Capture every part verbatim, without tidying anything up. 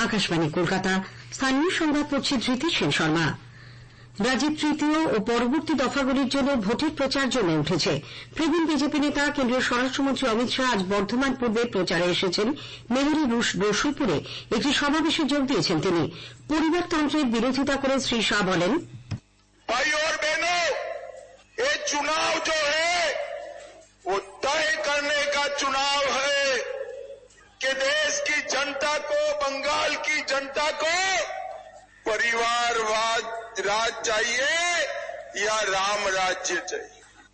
আকাশবাণী কলকাতা। স্থানীয় সংবাদ পড়ছে ধৃতি সেন শর্মা। রাজ্যের তৃতীয় ও পরবর্তী দফাগুলির জন্য ভোটের প্রচার জমে উঠেছে। প্রবীণ বিজেপি নেতা কেন্দ্রীয় স্বরাষ্ট্রমন্ত্রী অমিত শাহ আজ বর্ধমান পূর্বে প্রচারে এসেছেন। মেহেরি রসুলপুরে একটি সমাবেশে যোগ দিয়েছেন তিনি। পরিবারতন্ত্রের বিরোধিতা করে শ্রী শাহ বলেন, भाई और बहनों, ये चुनाव जो है वो तय करने का चुनाव है कि देश की जनता को, बंगाल की जनता को परिवारवाद राज चाहिए या राम राज्य चाहिए।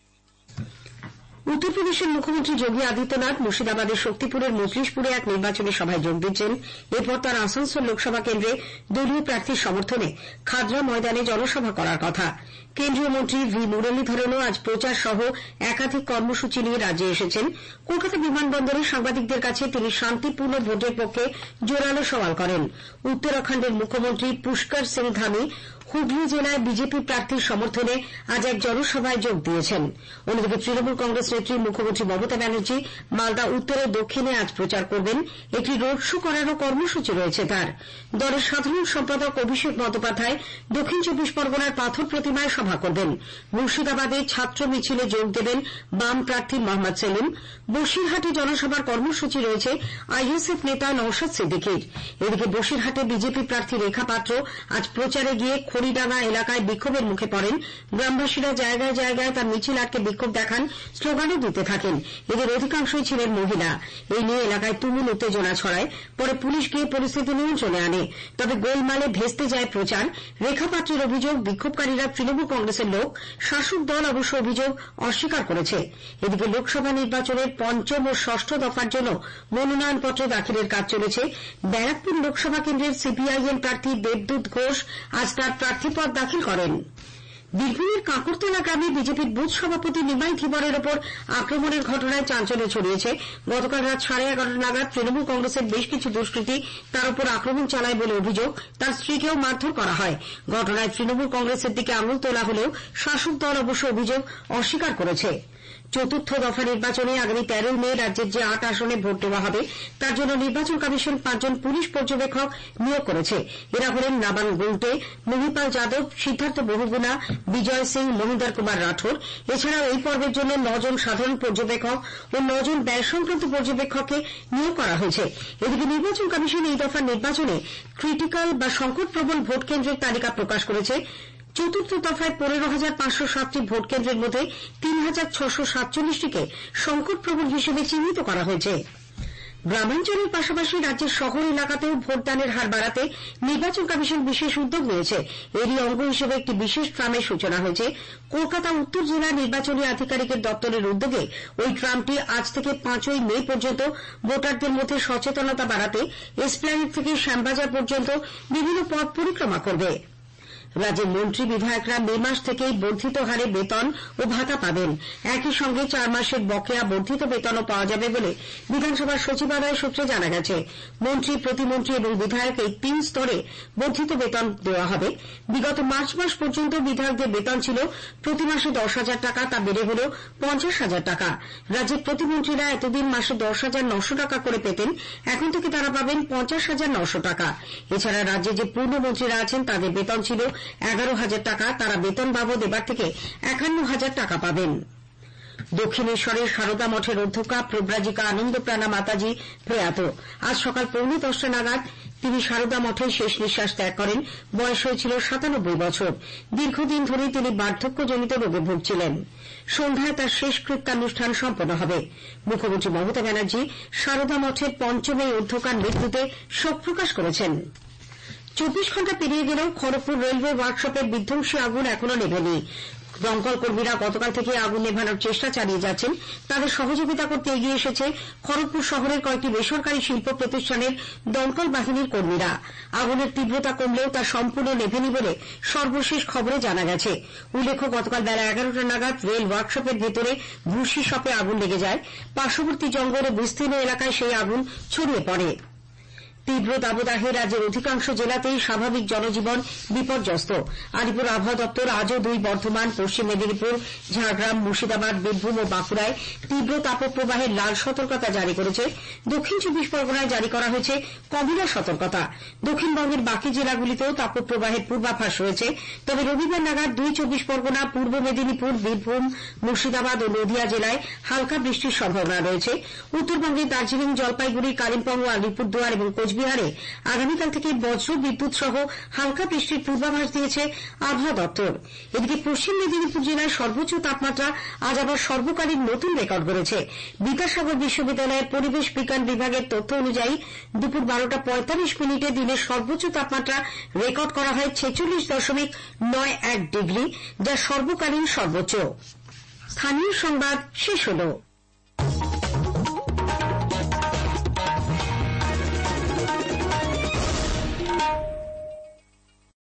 উত্তরপ্রদেশের মুখ্যমন্ত্রী যোগী আদিত্যনাথ মুর্শিদাবাদের শক্তিপুরের মজলিশপুরে এক নির্বাচনী সভায় যোগ দিচ্ছেন। এরপর তার আসানসোল লোকসভা কেন্দ্রে দলীয় প্রার্থীর সমর্থনে খাদরা ময়দানে জনসভা করার কথা। কেন্দ্রীয় মন্ত্রী ভি মুরলীধরনও আজ প্রচার সহ একাধিক কর্মসূচি নিয়ে রাজ্যে এসেছেন। কলকাতা বিমানবন্দরে সাংবাদিকদের কাছে তিনি শান্তিপূর্ণ ভোটের পক্ষে জোরালো সওয়াল করেন। উত্তরাখণ্ডের মুখ্যমন্ত্রী পুষ্কর সিং ধামি হুগলি জেলায় বিজেপি প্রার্থীর সমর্থনে আজ এক জনসভায় যোগ দিয়েছেন। অন্যদিকে তৃণমূল কংগ্রেস নেত্রী মুখ্যমন্ত্রী মমতা ব্যানার্জি মালদা উত্তরে দক্ষিণে আজ প্রচার করবেন। একটি রোড শো করারও কর্মসূচি রয়েছে তার। দলের সাধারণ সম্পাদক অভিষেক বন্দ্যোপাধ্যায় দক্ষিণ চব্বিশ পরগনার পাথর প্রতিমায় সভা করবেন। মুর্শিদাবাদে ছাত্র মিছিলে যোগ দেবেন বাম প্রার্থী মোহাম্মদ সেলিম। বসিরহাটে জনসভার কর্মসূচি রয়েছে আইএসএফ নেতা নওশাদ সিদ্দিকীর। এদিকে বসিরহাটে বিজেপি প্রার্থী রেখা পাত্র আজ প্রচারে গিয়ে খড়িডাঙ্গা এলাকায় বিক্ষোভের মুখে পড়েন। গ্রামবাসীরা জায়গায় জায়গায় তার মিছিল আটকে বিক্ষোভ দেখান, স্লোগানও দিতে থাকেন। এদের অধিকাংশই ছিলেন মহিলা। এই নিয়ে এলাকায় তুমুল উত্তেজনা ছড়ায়। পরে পুলিশ গিয়ে পরিস্থিতি নিয়ন্ত্রণে আনে। তবে গোলমালে ভেস্তে যায় প্রচার। রেখা পাত্রের অভিযোগ, বিক্ষোভকারীরা তৃণমূল কংগ্রেসের লোক। শাসক দল অবশ্য অভিযোগ অস্বীকার করেছে। এদিকে লোকসভা নির্বাচনের পঞ্চম ও ষষ্ঠ দফার জন্য মনোনয়নপত্র দাখিলের কাজ চলেছে। ব্যারাকপুর লোকসভা কেন্দ্রের সিপিআইএম প্রার্থী দেবদূত ঘোষ আজ তার প্রার্থীপদ দাখিল করেন। বীরভূমের কাঁকরতলা গ্রামে বিজেপির বুথ সভাপতি নিমাই ধীবরের ওপর আক্রমণের ঘটনায় চাঞ্চল্য ছড়িয়েছে। গতকাল রাত সাড়ে এগারোটা নাগাদ তৃণমূল কংগ্রেসের বেশ কিছু দুষ্কৃতী তার ওপর আক্রমণ চালায় বলে অভিযোগ। তার স্ত্রীকেও মারধর করা হয়। ঘটনায় তৃণমূল কংগ্রেসের দিকে আঙুল তোলা হলেও শাসক দল অবশ্য অভিযোগ অস্বীকার করেছে। চতুর্থ দফা নির্বাচনে আগামী তেরোই মে রাজ্যের যে আট আসনে ভোট দেওয়া হবে তার জন্য নির্বাচন কমিশন পাঁচজন পুলিশ পর্যবেক্ষক নিয়োগ করেছে। এরা হলেন নাবান গুলটে, মহিপাল যাদব, সিদ্ধার্থ বহুগুণা, বিজয় সিং, মহিন্দর কুমার রাঠোর। এছাড়াও এই পর্বের জন্য নজন সাধারণ পর্যবেক্ষক ও নজন ব্যয় সংক্রান্ত পর্যবেক্ষককে নিয়োগ করা হয়েছে। এদিকে নির্বাচন কমিশন এই দফার নির্বাচনে ক্রিটিক্যাল বা সংকটপ্রবণ ভোট কেন্দ্রের তালিকা প্রকাশ করেছে। চতুর্থ দফায় পনেরো হাজার পাঁচশো সাতটি ভোট কেন্দ্রের মধ্যে তিন হাজার ছশো সাতচল্লিশটিকে সংকটপ্রবণ হিসেবে চিহ্নিত করা হয়েছে। গ্রামাঞ্চলের পাশাপাশি রাজ্যের শহর এলাকাতেও ভোটদানের হার বাড়াতে নির্বাচন কমিশন বিশেষ উদ্যোগ নিয়েছে। এরই অঙ্গ হিসেবে একটি বিশেষ ট্রামের সূচনা হয়েছে। কলকাতা উত্তর জেলা নির্বাচনী আধিকারিকের দপ্তরের উদ্যোগে ওই ট্রামটি আজ থেকে পাঁচই মে পর্যন্ত ভোটারদের মধ্যে সচেতনতা বাড়াতে এসপ্ল্যানেড থেকে শ্যামবাজার পর্যন্ত বিভিন্ন পথ পরিক্রমা করবে। রাজ্যের মন্ত্রী বিধায়করা মে মাস থেকেই বর্ধিত হারে বেতন ও ভাতা পাবেন। একই সঙ্গে চার মাসের বকেয়া বর্ধিত বেতনও পাওয়া যাবে বলে বিধানসভার সচিবালয় সূত্রে জানা গেছে। মন্ত্রী, প্রতিমন্ত্রী এবং বিধায়ক এই তিন স্তরে বর্ধিত বেতন দেওয়া হবে। বিগত মার্চ মাস পর্যন্ত বিধায়কদের বেতন ছিল প্রতি মাসে দশ হাজার টাকা, তা বেড়ে হল পঞ্চাশ হাজার টাকা। রাজ্যের প্রতিমন্ত্রীরা এতদিন মাসে দশ হাজার নশো টাকা করে পেতেন, এখন থেকে তারা পাবেন পঞ্চাশ হাজার নশো টাকা। এছাড়া রাজ্যে যে পূর্ণমন্ত্রীরা আছেন তাদের বেতন ছিল এগারো হাজার টাকা, তারা বেতন বাবদ এবার থেকে একান্ন হাজার টাকা পাবেন। দক্ষিণেশ্বরের সারদা মঠের অধ্যক্ষা প্রব্রাজিকা আনন্দপ্রাণা মাতাজি প্রয়াত। আজ সকাল পৌনে দশটা নাগাদ তিনি সারদা মঠে শেষ নিঃশ্বাস ত্যাগ করেন। বয়স হয়েছিল সাতানব্বই বছর। দীর্ঘদিন ধরে তিনি বার্ধক্যজনিত রোগে ভুগছিলেন। সন্ধ্যায় তার শেষ কৃত্যানুষ্ঠান সম্পন্ন হবে। মুখ্যমন্ত্রী মমতা ব্যানার্জি সারদা মঠের পঞ্চম এই অধ্যক্ষার মৃত্যুতে শোক প্রকাশ করেছেন। চব্বিশ ঘন্টা পেরিয়ে গেলেও খড়গপুর রেলওয়ে ওয়ার্কশপের বিধ্বংসী আগুন এখনো নেভেনি। দমকল কর্মীরা গতকাল থেকে আগুন নেভানোর চেষ্টা চালিয়ে যাচ্ছেন। তাদের সহযোগিতা করতে এগিয়ে এসেছে খড়গপুর শহরের কয়েকটি বেসরকারি শিল্প প্রতিষ্ঠানের দমকল বাহিনীর কর্মীরা। আগুনের তীব্রতা কমলেও তা সম্পূর্ণ নেভেনি বলে সর্বশেষ খবরে জানা গেছে। উল্লেখ্য, গতকাল বেলা এগারোটা নাগাদ রেল ওয়ার্কশপের ভেতরে ভুসি শপে আগুন লেগে যায়। পার্শ্ববর্তী জঙ্গল ও বিস্তীর্ণ এলাকায় সেই আগুন ছড়িয়ে পড়ে। তীব্র দাবদাহে রাজ্যের অধিকাংশ জেলাতেই স্বাভাবিক জনজীবন বিপর্যস্ত। আলিপুর আবহাওয়া দপ্তর আজও দুই বর্ধমান, পশ্চিম মেদিনীপুর, ঝাড়গ্রাম, মুর্শিদাবাদ, বীরভূম ও বাঁকুড়ায় তীব্র তাপপ্রবাহের লাল সতর্কতা জারি করেছে। দক্ষিণ চব্বিশ পরগনায় জারি করা হয়েছে কমলা সতর্কতা। দক্ষিণবঙ্গের বাকি জেলাগুলিতেও তাপপ্রবাহের পূর্বাভাস রয়েছে। তবে রবিবার নাগাদ দুই চব্বিশ পরগনা, পূর্ব মেদিনীপুর, বীরভূম, মুর্শিদাবাদ ও নদিয়া জেলায় হালকা বৃষ্টির সম্ভাবনা রয়েছে। উত্তরবঙ্গের দার্জিলিং, জলপাইগুড়ি, কালিম্পং ও আলিপুরদুয়ার এবং কোচবিহারে আগামীকাল থেকে বজ্র বিদ্যুৎ সহ হালকা বৃষ্টির পূর্বাভাস দিয়েছে আবহাওয়া দপ্তর। এদিকে পশ্চিম মেদিনীপুর জেলায় সর্বোচ্চ তাপমাত্রা আজ আবার সর্বকালীন নতুন রেকর্ড করেছে। বিদ্যাসাগর বিশ্ববিদ্যালয়ের পরিবেশ বিজ্ঞান বিভাগের তথ্য অনুযায়ী দুপুর বারোটা পঁয়তাল্লিশ মিনিটে দিনের সর্বোচ্চ তাপমাত্রা রেকর্ড করা হয় ছেচল্লিশ দশমিক নয় এক ডিগ্রি, যা সর্বকালীন সর্বোচ্চ। স্থানীয় সংবাদ শেষ হল।